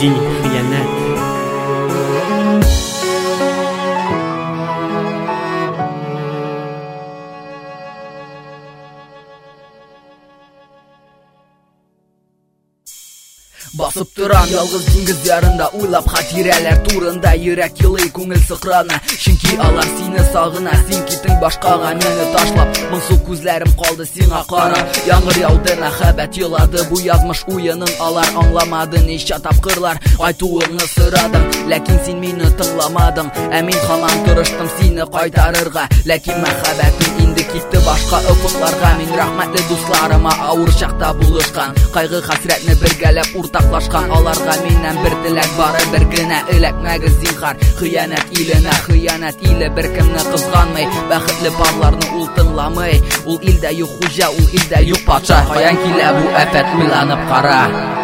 Ciddi hıyanet. Басып тұрам ялғыз диңгіз ярында, уйлап хатирәләр турында, йөрәк елый, күңел сыкрана. Чөнки алар сине сагына, син китең башкага, мине ташлап. Моңсу күзләрем калды сиңа кара. Яңгыр яуды, мәхәббәт елады, бу язмыш уенын алар аңламады. Ничә тапкырлар айтуыңны сорадым, ләкин син мине тыңламадың. Ә мин һаман тырыштым сине кайтарырга, ләкин мәхәббәтең инде китте башка офыкларга. Мин рәхмәтле дусларыма авыр чакта булышкан, кайгы хәсрәтне бергәләп уртаклашкан. Аларга миннән бер теләк бары, бер генә эләкмәгез зинһар. Хыянәт иленә, хыянәт иле беркемне кызганмый, бәхетле парларны ул тыңламый. Ул илдә юк хуҗа, ул илдә юк патша. Каян килә бу афәт, уйланып кара.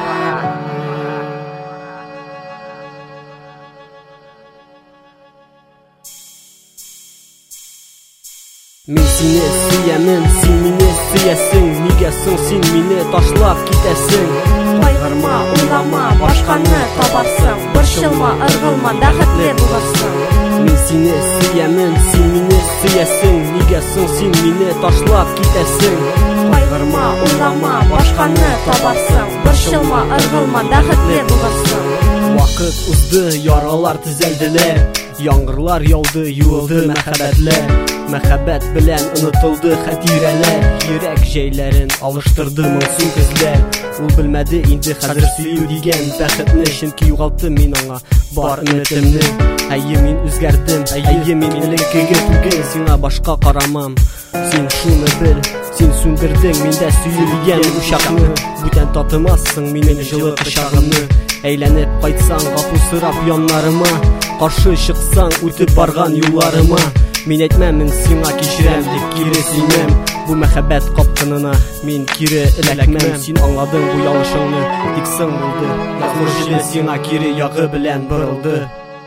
Мин сине сөямін, син мине сөясың. Нигә соң син мине ташлап китәсең? Кайгырма, уйлама, башканы табарсың. Борчылма, ыргылма, бәхетле булырсың. Мин сине сөямін, син мине сөясың. Нигә соң син мине ташлап китәсең? Кайгырма, уйлама, башканы табарсың. Борчылма, ыргылма, бәхетле булырсың. Вакыт узды, яралар төзәлделәр. Яңгырлар яуды, юылды мәхәббәтләр. Мәхәббәт белән онытылды хатирәләр. Йөрәк җәйләрен алыштырды моңсу күзләр. Ул белмәде инде хәзер сөю дигән бәхетне, чөнки югалтты мин аңа бар өметемне. Әйе, мин үзгәрдем, әйе, мин элеккеге түгел, сиңа башка карамам. Син шуны бел, син сүндердең миндә сөелгән учакны. Бүтән татымассың минем җылы кочагымны. Әйләнеп кайтсаң гафу сорап яннарыма, каршы чыксаң үтеп барган юлларыма. Мин әйтмәмен сиңа кичерәм дип кире синем. Бу мәхәббәт капканына мин кире эләкмәм. Син аңладың бу ялышыңны, тик соң булды. Язмыш җиле сиңа кире ягы белән борылды.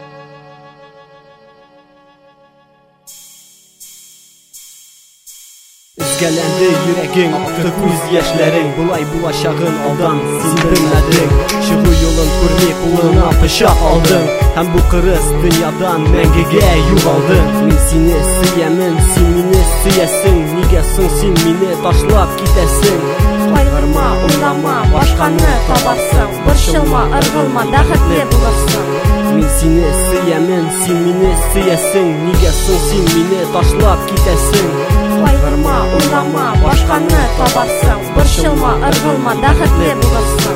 Üzgələndi yürəgin, aktı күз яшьләрең. Булай булачагын алдан син белмәдең. Чыгу юлын күрми кулына пычак алдың, һәм бу кырыс дөньядан мәңгегә югалдың. Мин сине сөямін, син мине сөясың. Нигә соң син мине ташлап китәсең? Кайгырма, уйлама, башканы табарсың. Борчылма, ыргылма, бәхетле булырсың. Мин сине сөямін, син мине сөясың. Нигә соң син мине ташлап китәсең? Кайгырма, уйлама, башканы табарсың. Борчылма, ыргылма, бәхетле булырсың.